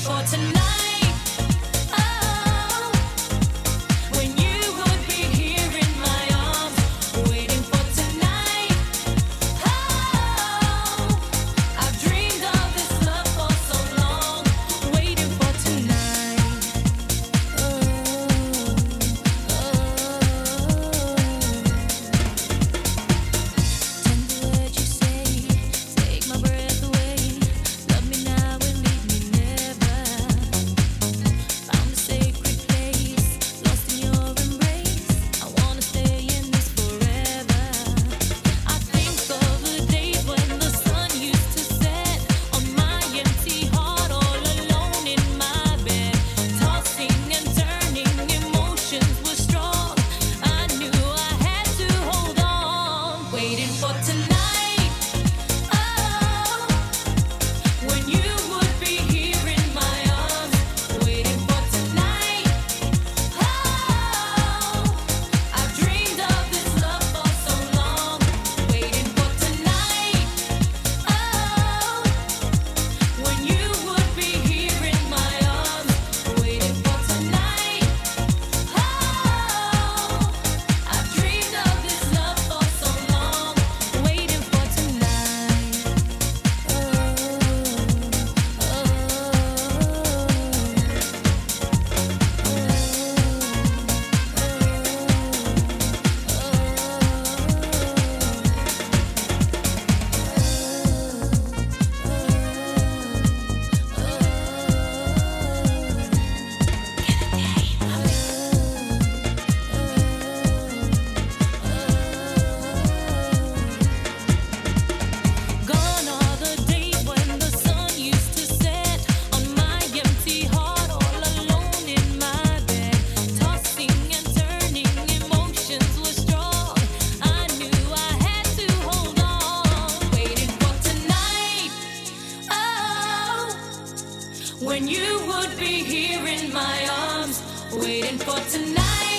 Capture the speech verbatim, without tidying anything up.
for tonight. Oh, when you would be here in my arms, waiting for tonight. Oh, I've dreamed of this love for so long, waiting for tonight. Oh, oh, tender words you say, take my breath away. Love me now and leave me never. Found a sacred place, lost in your embrace. I wanna stay in this forever. I think of the days when the sun used to set on my empty heart, all alone in my bed, tossing and turning, emotions were strong. I knew I had to hold on, waiting for tonight. Oh, when you would be here in my arms, waiting for tonight. Oh, I've dreamed of this love for so long, waiting for tonight. Oh, when you would be here in my arms, waiting for tonight. Oh, I've dreamed of this love for so long, waiting for tonight. Oh, oh, gone are the days when the sun used to set on my empty heart, all alone in my bed, tossing and turning, emotions were strong. I knew I had to hold on, waiting for tonight. Oh, when you would be here in my arms, waiting for tonight.